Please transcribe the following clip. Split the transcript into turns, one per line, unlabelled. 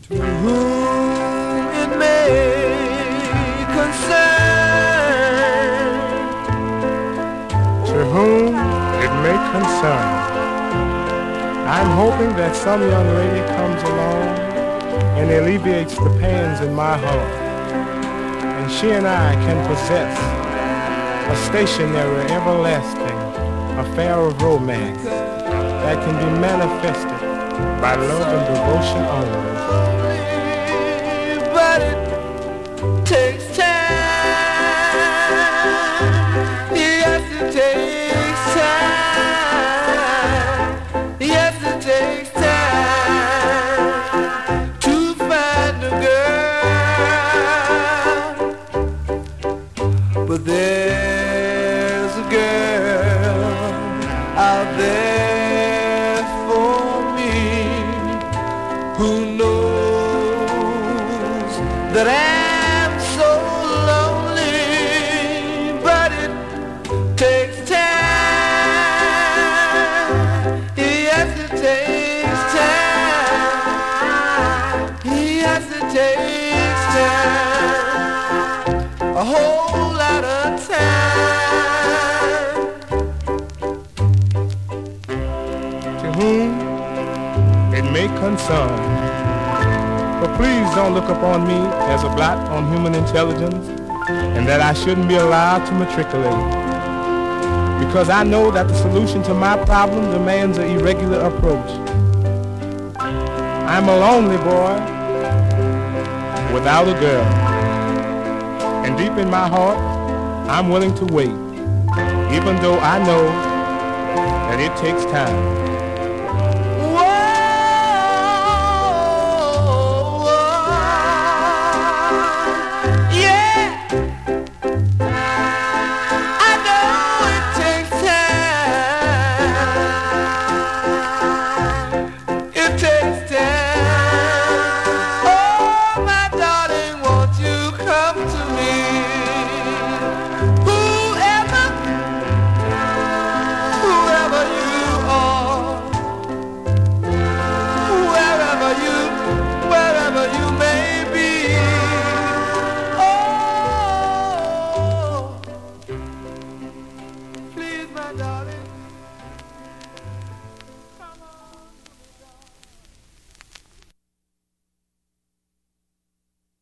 To whom it may concern.
To whom it may concern. I'm hoping that some young lady comes along and alleviates the pains in my heart, and she and I can possess a stationary, everlasting affair of romance that can be manifested by love and devotion only.
But it takes time. Yes, it takes time. Yes, it takes time to find a girl. But there's a girl out there for me who knows that I'm so lonely. But it takes time. Yes, it takes time. Yes, it takes time. A whole lot of time.
To whom it may concern. But please don't look upon me as a blot on human intelligence and that I shouldn't be allowed to matriculate. Because I know that the solution to my problem demands an irregular approach. I'm a lonely boy without a girl. And deep in my heart, I'm willing to wait, even though I know that it takes time.